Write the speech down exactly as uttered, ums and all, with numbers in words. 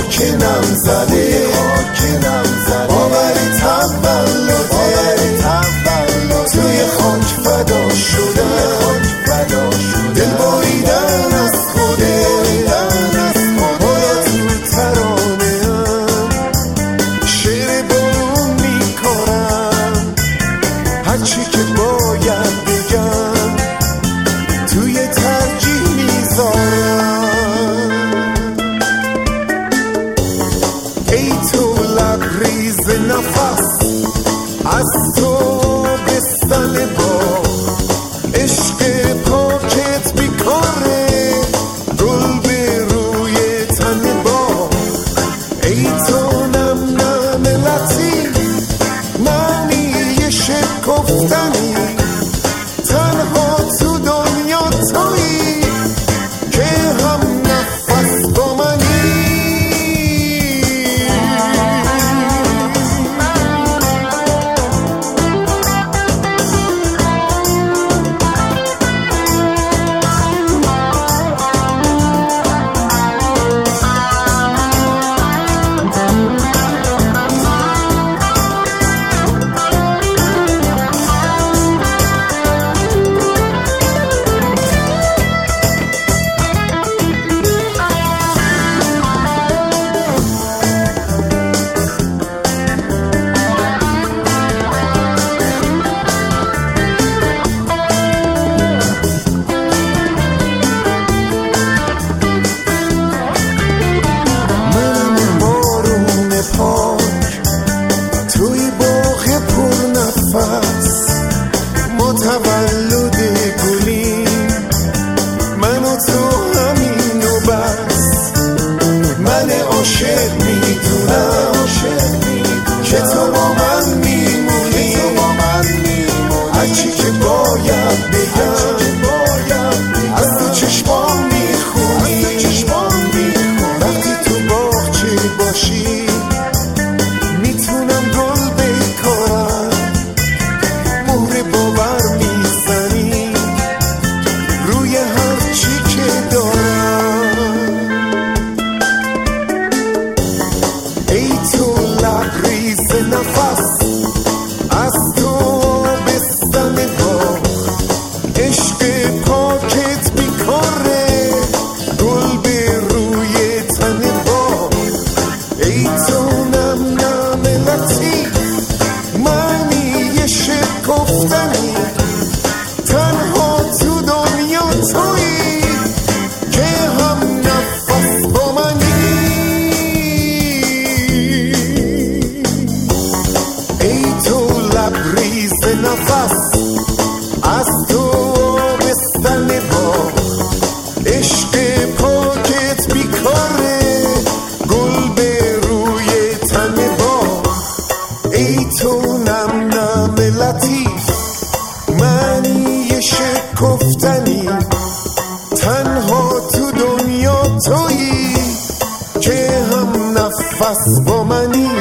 خاک نم زده آوری تولده توی خاک فدا شدم دل بریدن از خوده باید تو ترانه هم شعر برون میکنم هرچی که باید بگم توی ترجیح میذارم. ای تو لبریز نفس از تو بستن با عشق پاکت بیکاره گل به روی تن با. ای تو نم نم لطیف معنی شکفتنی تنها تو دنیا تویی که هم نفس با منی. ما تولد گلیم من و تو همین و بس. من عاشق میدونم که تو با من میمونی هرچی که باید بگم از تو چشمام میخونی. وقتی تو باغچه باشی میتونم گل بکارم مهر باور میزنی روی هر چی که دارم. ای تو لبریز نفس از تو بستن با عشق پاکت بیکاره گل به روی تن با. ای تو نم نم لطیف معنی شکفتنی تنها تو دنیا تویی که هم نفس با منی. ای تو لبریز نفس از تو بستن با عشق پاکت بیکاره گل به روی تن با. ای تو نم نم لطیف معنی شکفتنی تنها تو دنیا تویی که هم نفس با منی.